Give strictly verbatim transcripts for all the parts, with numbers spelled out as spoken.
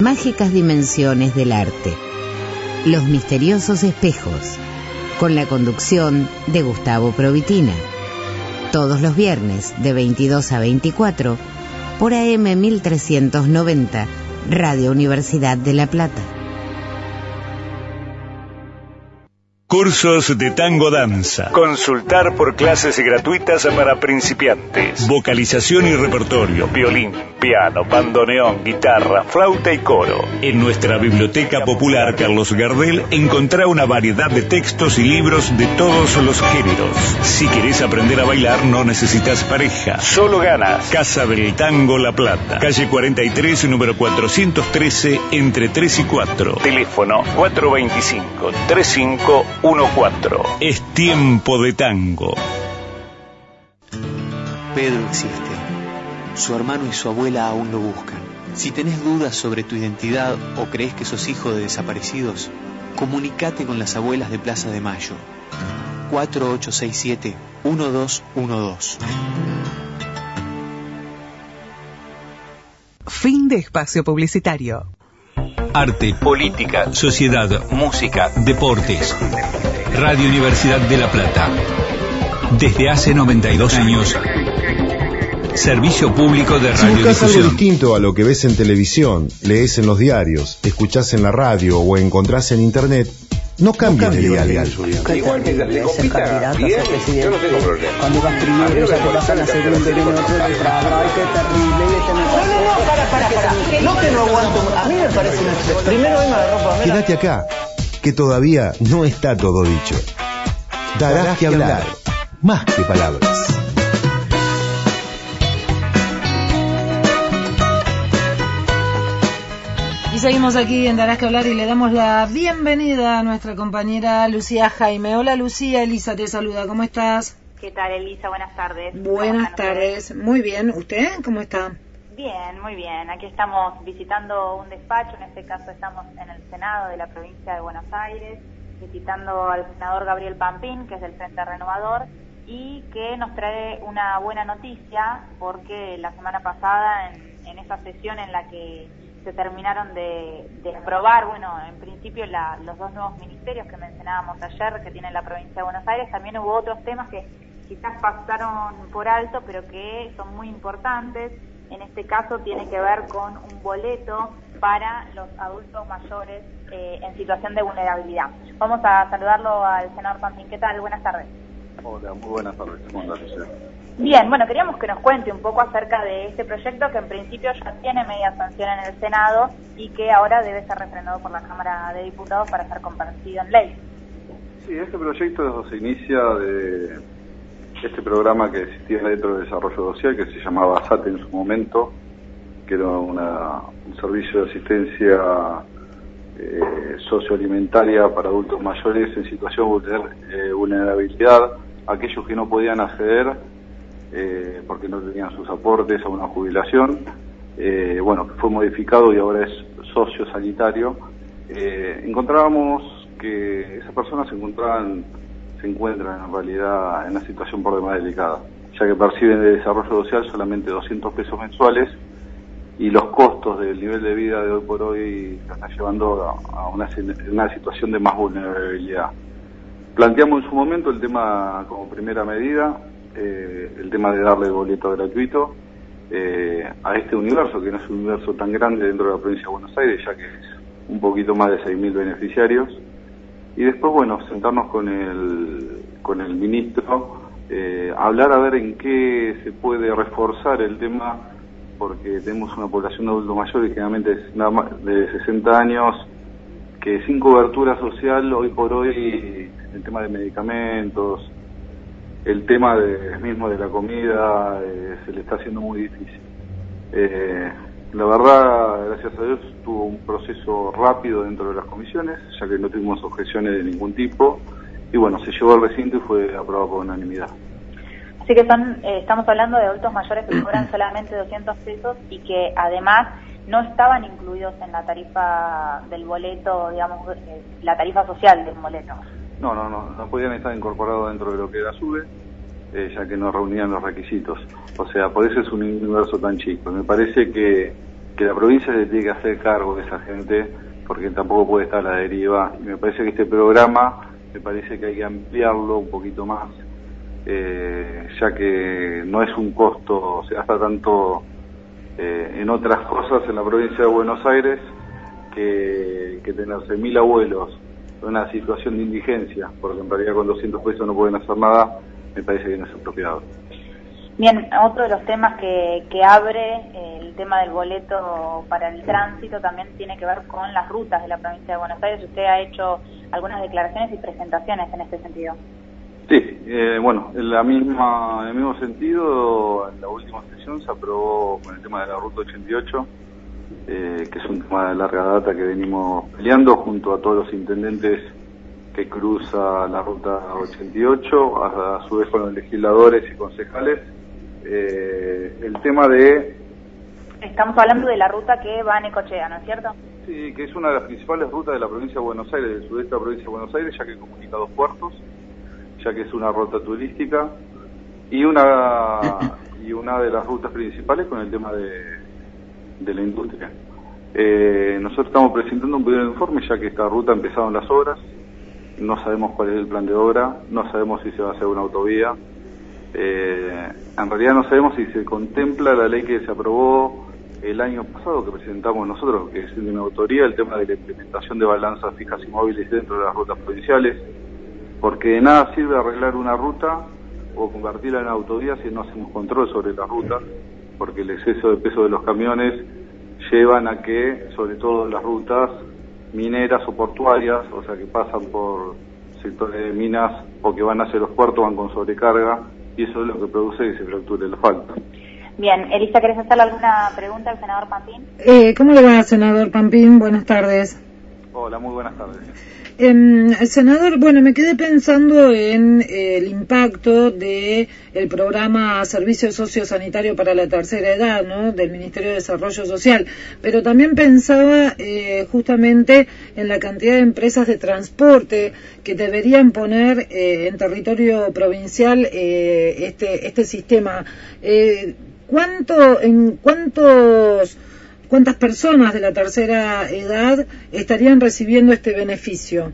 mágicas dimensiones del arte. Los misteriosos espejos, con la conducción de Gustavo Provitina. Todos los viernes de veintidós a veinticuatro por A M mil trescientos noventa, Radio Universidad de La Plata. Cursos de tango danza. Consultar por clases gratuitas para principiantes. Vocalización y repertorio. Violín, piano, bandoneón, guitarra, flauta y coro. En nuestra Biblioteca Popular Carlos Gardel encontrá una variedad de textos y libros de todos los géneros. Si querés aprender a bailar no necesitas pareja. Solo ganas. Casa del Tango La Plata. Calle cuarenta y tres, número cuatrocientos trece, entre tres y cuatro. Teléfono cuatro dos cinco, tres cinco uno cuatro. Es tiempo de tango. Pedro existe. Su hermano y su abuela aún lo buscan. Si tenés dudas sobre tu identidad o crees que sos hijo de desaparecidos, comunicate con las abuelas de Plaza de Mayo. cuatro ocho seis siete, uno dos uno dos. Fin de espacio publicitario. Arte, política, sociedad, música, deportes. Radio Universidad de La Plata. Desde hace noventa y dos años, servicio público de radiodifusión. Si buscas algo distinto a lo que ves en televisión, lees en los diarios, escuchás en la radio o encontrás en internet, no cambies de dial. Igual que le compita bien, yo no tengo problema. Cuando ibas primero, ya te vas a la segunda y viene otro detrás. Ay, qué terrible. No, no, no, para, para, para. No que no aguanto. A mí me parece una expresión. Primero venga la ropa. Quédate acá, que todavía no está todo dicho. Darás que hablar, más que palabras. Y seguimos aquí en Darás que hablar y le damos la bienvenida a nuestra compañera Lucía Jaime. Hola Lucía, Elisa te saluda, ¿cómo estás? ¿Qué tal, Elisa? Buenas tardes. Buenas tardes, muy bien. ¿Usted cómo está? Bien, muy bien. Aquí estamos visitando un despacho, en este caso estamos en el Senado de la provincia de Buenos Aires, visitando al senador Gabriel Pampín, que es del Frente Renovador, y que nos trae una buena noticia, porque la semana pasada, en, en esa sesión en la que se terminaron de, de aprobar, bueno, en principio la, los dos nuevos ministerios que mencionábamos ayer, que tiene la provincia de Buenos Aires, también hubo otros temas que quizás pasaron por alto, pero que son muy importantes. En este caso tiene que ver con un boleto para los adultos mayores eh, en situación de vulnerabilidad. Vamos a saludarlo al senador Pampín. ¿Qué tal? Buenas tardes. Hola, muy buenas tardes. ¿Cómo andás, Lucía? Bien, bueno, queríamos que nos cuente un poco acerca de este proyecto que en principio ya tiene media sanción en el Senado y que ahora debe ser refrendado por la Cámara de Diputados para ser convertido en ley. Sí, este proyecto se inicia de este programa que existía dentro del desarrollo social, que se llamaba S A T en su momento, que era una, un servicio de asistencia eh, socioalimentaria para adultos mayores en situación de vulnerabilidad, aquellos que no podían acceder eh, porque no tenían sus aportes a una jubilación, eh, bueno, que fue modificado y ahora es sociosanitario. Eh, encontrábamos que esas personas se encontraban se encuentran en realidad en una situación por demás delicada, ya que perciben de desarrollo social solamente doscientos pesos mensuales y los costos del nivel de vida de hoy por hoy se están llevando a una, una situación de más vulnerabilidad. Planteamos en su momento el tema como primera medida, eh, el tema de darle boleto gratuito eh, a este universo, que no es un universo tan grande dentro de la provincia de Buenos Aires, ya que es un poquito más de seis mil beneficiarios. Y después, bueno, sentarnos con el con el ministro, eh, hablar a ver en qué se puede reforzar el tema, porque tenemos una población de adultos mayores que generalmente es nada más de sesenta años, que sin cobertura social, hoy por hoy, el tema de medicamentos, el tema de, mismo de la comida, eh, se le está haciendo muy difícil. Eh, La verdad, gracias a Dios, tuvo un proceso rápido dentro de las comisiones, ya que no tuvimos objeciones de ningún tipo, y bueno, se llevó al recinto y fue aprobado por unanimidad. Así que son, eh, estamos hablando de adultos mayores que cobran solamente doscientos pesos y que además no estaban incluidos en la tarifa del boleto, digamos, eh, la tarifa social del boleto. No, no, no, no podían estar incorporados dentro de lo que era SUBE, eh, ya que no reunían los requisitos. O sea, por eso es un universo tan chico. Me parece que que la provincia se tiene que hacer cargo de esa gente, porque tampoco puede estar a la deriva, y me parece que este programa, me parece que hay que ampliarlo un poquito más, eh, ya que no es un costo, se gasta tanto eh, en otras cosas en la provincia de Buenos Aires, que, que tener seis mil abuelos en una situación de indigencia, porque en realidad con doscientos pesos no pueden hacer nada, me parece que no es apropiado. Bien, otro de los temas que, que abre eh, el tema del boleto para el tránsito también tiene que ver con las rutas de la provincia de Buenos Aires. Usted ha hecho algunas declaraciones y presentaciones en este sentido. Sí, eh, bueno, en la misma, en el mismo sentido, en la última sesión se aprobó con el tema de la ruta ochenta y ocho, eh, que es un tema de larga data que venimos peleando junto a todos los intendentes que cruza la ruta ochenta y ocho, a, a su vez con los legisladores y concejales. Eh, el tema de... Estamos hablando de la ruta que va a Necochea, ¿no es cierto? Sí, que es una de las principales rutas de la provincia de Buenos Aires, del sudeste de la provincia de Buenos Aires, ya que comunica dos puertos, ya que es una ruta turística, y una y una de las rutas principales con el tema de, de la industria. Eh, nosotros estamos presentando un primer informe, ya que esta ruta empezaron las obras, no sabemos cuál es el plan de obra, no sabemos si se va a hacer una autovía, eh, en realidad no sabemos si se contempla la ley que se aprobó el año pasado, que presentamos nosotros, que es de una autoría, el tema de la implementación de balanzas fijas y móviles dentro de las rutas provinciales, porque de nada sirve arreglar una ruta o convertirla en autovía si no hacemos control sobre la ruta, porque el exceso de peso de los camiones llevan a que, sobre todo las rutas mineras o portuarias, o sea que pasan por sectores de minas o que van hacia los puertos, van con sobrecarga, y eso es lo que produce que se fracture el asfalto. Bien, Elisa, ¿querés hacerle alguna pregunta al senador Pampín? Eh, ¿Cómo le va, senador Pampín? Buenas tardes. Hola, muy buenas tardes. Eh, senador, bueno, me quedé pensando en eh, el impacto de el programa Servicio Sociosanitario para la Tercera Edad, ¿no?, del Ministerio de Desarrollo Social, pero también pensaba eh, justamente en la cantidad de empresas de transporte que deberían poner eh, en territorio provincial eh, este este sistema. Eh, ¿cuánto, en cuántos ¿Cuántas personas de la tercera edad estarían recibiendo este beneficio?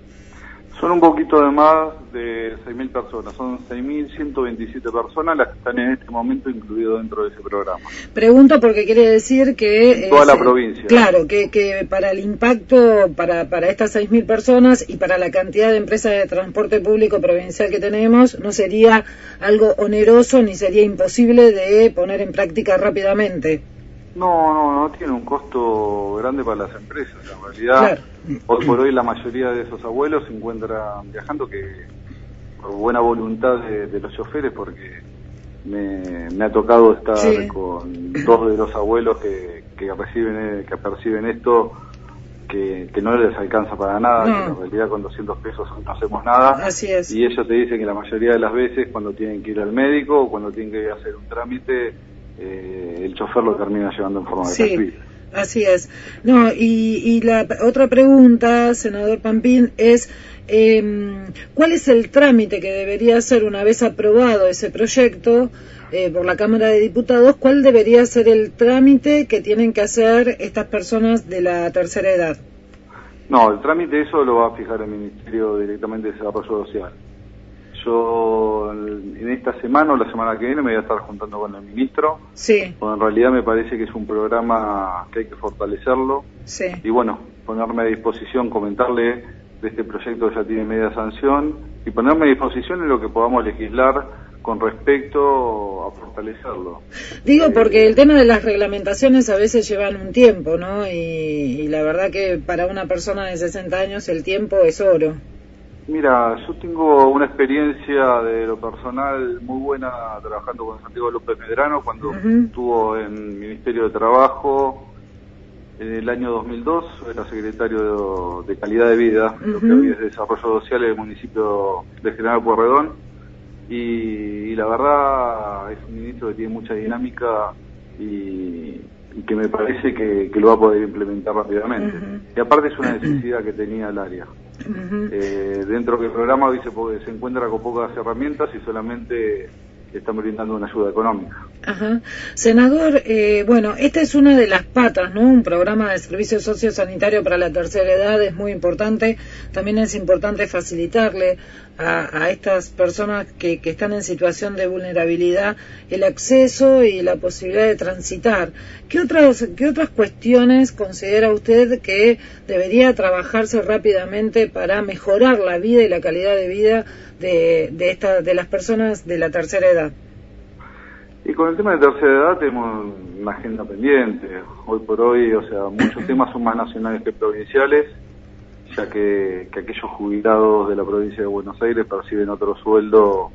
Son un poquito de más de seis mil personas, son seis mil ciento veintisiete personas las que están en este momento incluidas dentro de ese programa. Pregunto porque quiere decir que... Toda eh, la provincia. Claro, que, que para el impacto, para, para estas seis mil personas y para la cantidad de empresas de transporte público provincial que tenemos, no sería algo oneroso ni sería imposible de poner en práctica rápidamente. No, no, no tiene un costo grande para las empresas. En realidad, claro, hoy por hoy la mayoría de esos abuelos se encuentran viajando, que por buena voluntad de, de los choferes, porque me, me ha tocado estar sí. con dos de los abuelos que, que reciben, que perciben esto, que, que no les alcanza para nada, no. que en realidad con doscientos pesos no hacemos nada. Así es. Y ellos te dicen que la mayoría de las veces cuando tienen que ir al médico o cuando tienen que hacer un trámite, Eh, el chofer lo termina llevando en forma de sí, perfil. Así es. No, y, y la otra pregunta, senador Pampín, es eh, ¿cuál es el trámite que debería hacer una vez aprobado ese proyecto eh, por la Cámara de Diputados? ¿Cuál debería ser el trámite que tienen que hacer estas personas de la tercera edad? No, el trámite eso lo va a fijar el Ministerio directamente de Desarrollo Social. Yo en esta semana o la semana que viene me voy a estar juntando con el ministro. Sí. Porque en realidad me parece que es un programa que hay que fortalecerlo. Sí. Y bueno, ponerme a disposición, comentarle de este proyecto que ya tiene media sanción y ponerme a disposición en lo que podamos legislar con respecto a fortalecerlo. Digo, eh, porque el tema de las reglamentaciones a veces llevan un tiempo, ¿no? Y, y la verdad que para una persona de sesenta años el tiempo es oro. Mira, yo tengo una experiencia de lo personal muy buena trabajando con Santiago López Medrano cuando uh-huh. estuvo en el Ministerio de Trabajo en el año dos mil dos, era secretario de, de Calidad de Vida, uh-huh. lo que hoy es Desarrollo Social en el municipio de General Pueyrredón, y, y la verdad es un ministro que tiene mucha dinámica y, y que me parece que, que lo va a poder implementar rápidamente. Uh-huh. Y aparte es una necesidad que tenía el área. Uh-huh. Eh, dentro del programa hoy se, se encuentra con pocas herramientas y solamente están brindando una ayuda económica. Ajá. Senador, eh, bueno, esta es una de las patas, ¿no? Un programa de servicio sociosanitario para la tercera edad es muy importante. También es importante facilitarle a, a estas personas que, que están en situación de vulnerabilidad el acceso y la posibilidad de transitar. ¿Qué otras, qué otras cuestiones considera usted que debería trabajarse rápidamente para mejorar la vida y la calidad de vida de, de, esta, de las personas de la tercera edad? Y con el tema de tercera edad tenemos una agenda pendiente. Hoy por hoy, o sea, muchos temas son más nacionales que provinciales, ya que, que aquellos jubilados de la provincia de Buenos Aires perciben otro sueldo,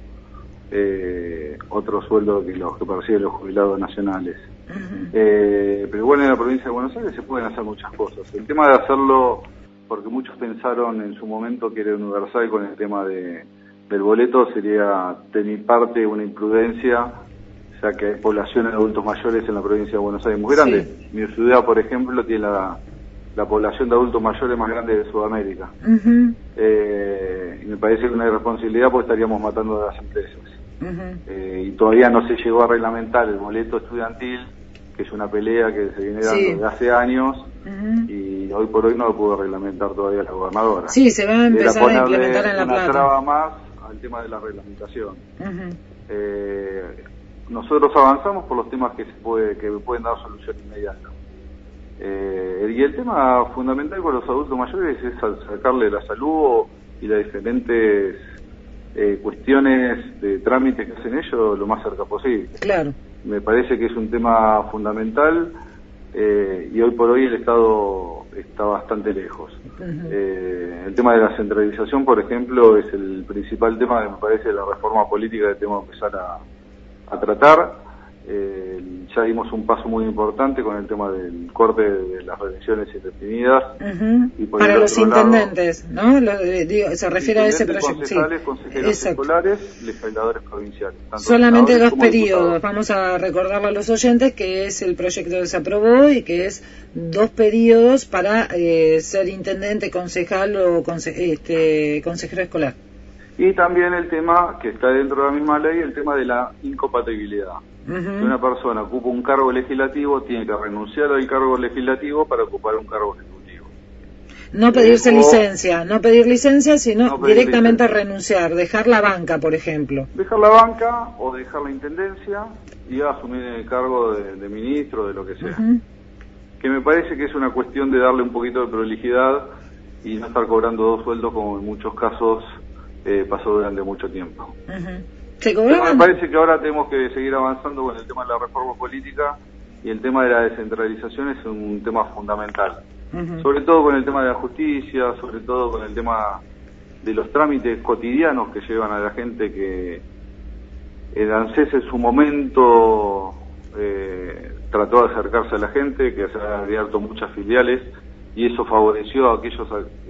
eh, otro sueldo que los que perciben los jubilados nacionales. Uh-huh. Eh, pero bueno, en la provincia de Buenos Aires se pueden hacer muchas cosas. El tema de hacerlo, porque muchos pensaron en su momento que era universal con el tema de, del boleto, sería de mi parte una imprudencia, ya que hay población de adultos mayores en la provincia de Buenos Aires muy grande. Sí. Mi ciudad, por ejemplo, tiene la, la población de adultos mayores más grande de Sudamérica. Uh-huh. Eh, y me parece que una irresponsabilidad porque estaríamos matando a las empresas. Uh-huh. Eh, y todavía no se llegó a reglamentar el boleto estudiantil, que es una pelea que se viene dando sí. desde hace años, uh-huh. y hoy por hoy no lo pudo reglamentar todavía la gobernadora. Sí, se va a empezar a implementar en La Plata. Una traba más al tema de la reglamentación. Uh-huh. Eh, nosotros avanzamos por los temas que se puede que pueden dar solución inmediata. Eh, y el tema fundamental con los adultos mayores es sacarle la salud y las diferentes eh, cuestiones de trámites que hacen ellos lo más cerca posible. Claro. Me parece que es un tema fundamental eh, y hoy por hoy el Estado está bastante lejos. Uh-huh. Eh, el tema de la centralización, por ejemplo, es el principal tema que me parece de la reforma política que tenemos que empezar a a tratar. Eh, ya dimos un paso muy importante con el tema del corte de las reelecciones indefinidas. Uh-huh. Y por para los intendentes, lado, ¿no? Lo, digo, se refiere a ese proyecto. Concejales, sí. Consejeros Exacto. escolares, legisladores provinciales. Solamente dos periodos. Vamos a recordarle a los oyentes que es el proyecto que se aprobó y que es dos periodos para eh, ser intendente, concejal o conse este, consejero escolar. Y también el tema, que está dentro de la misma ley, el tema de la incompatibilidad. Uh-huh. Si una persona ocupa un cargo legislativo, tiene que renunciar al cargo legislativo para ocupar un cargo ejecutivo. No pedirse eh, licencia, no pedir licencia, sino no pedir directamente licencia. Renunciar, dejar la banca, por ejemplo. Dejar la banca o dejar la intendencia y asumir el cargo de, de ministro, de lo que sea. Uh-huh. Que me parece que es una cuestión de darle un poquito de prolijidad y no estar cobrando dos sueldos como en muchos casos Eh, pasó durante mucho tiempo. Uh-huh. ¿Se cobraban? Me parece que ahora tenemos que seguir avanzando con el tema de la reforma política y el tema de la descentralización es un tema fundamental. Uh-huh. Sobre todo con el tema de la justicia, sobre todo con el tema de los trámites cotidianos que llevan a la gente, que el ANSES en su momento eh, trató de acercarse a la gente, que se han abierto muchas filiales y eso favoreció a aquellos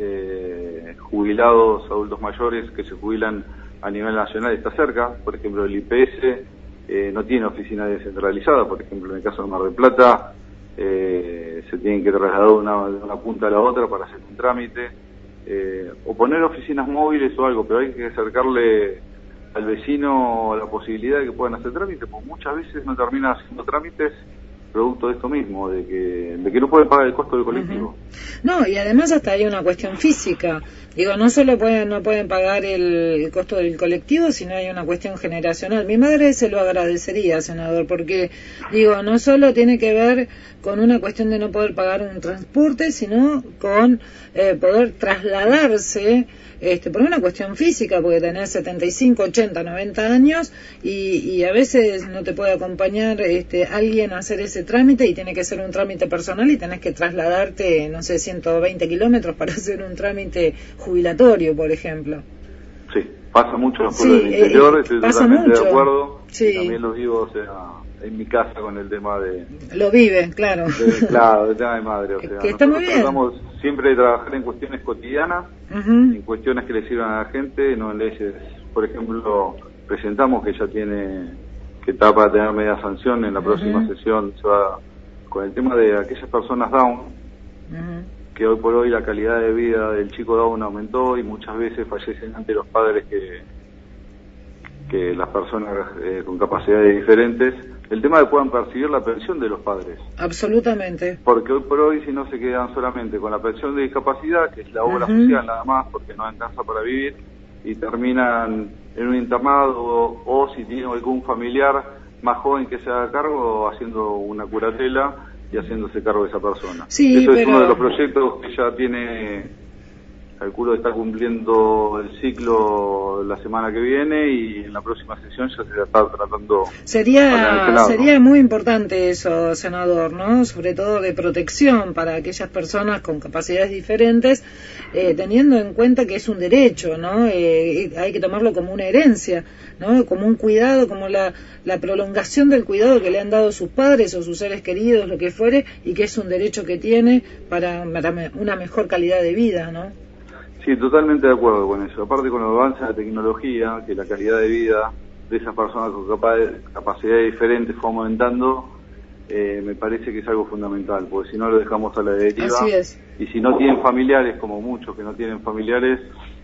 eh, jubilados adultos mayores que se jubilan a nivel nacional y está cerca. Por ejemplo, el I P S eh, no tiene oficina descentralizada. Por ejemplo, en el caso de Mar del Plata eh, se tienen que trasladar de una, de una punta a la otra para hacer un trámite eh, o poner oficinas móviles o algo, pero hay que acercarle al vecino la posibilidad de que puedan hacer trámites, porque muchas veces no terminan haciendo trámites producto de esto mismo, de que de que no pueden pagar el costo del colectivo. Uh-huh. No, y además hasta hay una cuestión física. Digo, no solo pueden no pueden pagar el, el costo del colectivo, sino hay una cuestión generacional. Mi madre se lo agradecería, senador, porque, digo, no solo tiene que ver con una cuestión de no poder pagar un transporte, sino con eh, poder trasladarse este, por una cuestión física, porque tenés setenta y cinco, ochenta, noventa años y, y a veces no te puede acompañar este, alguien a hacer ese trámite y tiene que ser un trámite personal y tenés que trasladarte, no sé, ciento veinte kilómetros para hacer un trámite jubilatorio, por ejemplo. Sí, pasa mucho en los pueblos sí, del interior, eh, estoy totalmente mucho. de acuerdo. Sí. También lo digo, o sea, en mi casa con el tema de... Lo vive, claro. De, claro, el tema de madre, o sea, que está muy bien. Tratamos siempre de trabajar en cuestiones cotidianas, uh-huh. en cuestiones que le sirvan a la gente, no en leyes. Por ejemplo, presentamos que ya tiene, que está para tener media sanción en la próxima uh-huh. sesión, se va con el tema de aquellas personas down, uh-huh. que hoy por hoy la calidad de vida del chico down aumentó y muchas veces fallecen ante los padres que que las personas eh, con capacidades diferentes, el tema de puedan percibir la pensión de los padres. Absolutamente. Porque hoy por hoy, si no se quedan solamente con la pensión de discapacidad, que es la obra uh-huh. social nada más, porque no alcanza para vivir, y terminan en un internado, o, o si tienen algún familiar más joven que se haga cargo, haciendo una curatela y haciéndose cargo de esa persona. Sí, Eso pero... es uno de los proyectos que ya tiene... Calculo que está cumpliendo el ciclo la semana que viene y en la próxima sesión ya se está tratando. Sería sería muy importante eso, senador, ¿no? Sobre todo de protección para aquellas personas con capacidades diferentes, eh, teniendo en cuenta que es un derecho, ¿no? Eh, hay que tomarlo como una herencia, ¿no? Como un cuidado, como la, la prolongación del cuidado que le han dado sus padres o sus seres queridos, lo que fuere, y que es un derecho que tiene para, para una mejor calidad de vida, ¿no? Sí, totalmente de acuerdo con eso. Aparte, con el avance de la tecnología, que la calidad de vida de esas personas con capacidades diferentes fue aumentando, eh, me parece que es algo fundamental, porque si no lo dejamos a la deriva. Así es. Y si no tienen familiares, como muchos que no tienen familiares,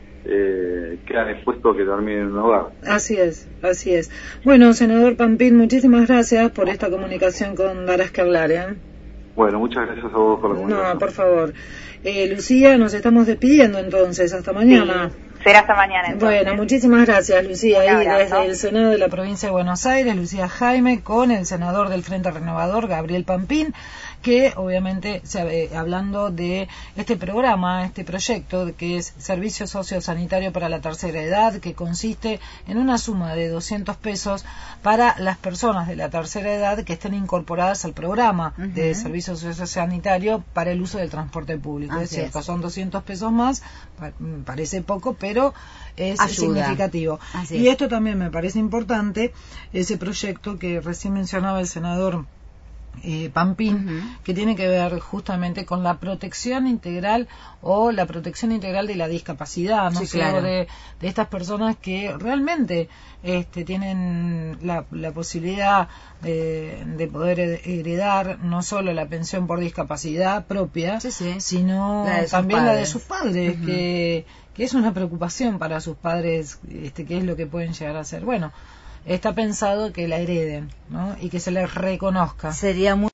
eh, quedan expuestos a que terminen en un hogar. Así es, así es. Bueno, senador Pampín, muchísimas gracias por esta comunicación con Darás que hablar, ¿eh? Bueno, muchas gracias a vos por la comunicación. No, por favor. Eh, Lucía, nos estamos despidiendo entonces. Hasta mañana. Sí, será hasta mañana entonces. Bueno, muchísimas gracias, Lucía. Ahí abrazo. Desde el Senado de la Provincia de Buenos Aires, Lucía Jaime, con el senador del Frente Renovador, Gabriel Pampín, que obviamente, hablando de este programa, este proyecto, que es Servicio Sociosanitario para la Tercera Edad, que consiste en una suma de doscientos pesos para las personas de la tercera edad que estén incorporadas al programa uh-huh. de Servicio Sociosanitario para el uso del transporte público. Así es cierto, es. Son doscientos pesos más, parece poco, pero es Ayuda. significativo. Así y es. esto también me parece importante, ese proyecto que recién mencionaba el senador Eh, Pampín, uh-huh. que tiene que ver justamente con la protección integral o la protección integral de la discapacidad, no sí, sé, claro. de, de estas personas que realmente este, tienen la, la posibilidad de, de poder heredar no solo la pensión por discapacidad propia, sí, sí. sino la también padres. la de sus padres, uh-huh. que, que es una preocupación para sus padres, este, qué es lo que pueden llegar a hacer. Bueno, está pensado que la hereden, ¿no? Y que se les reconozca. Sería muy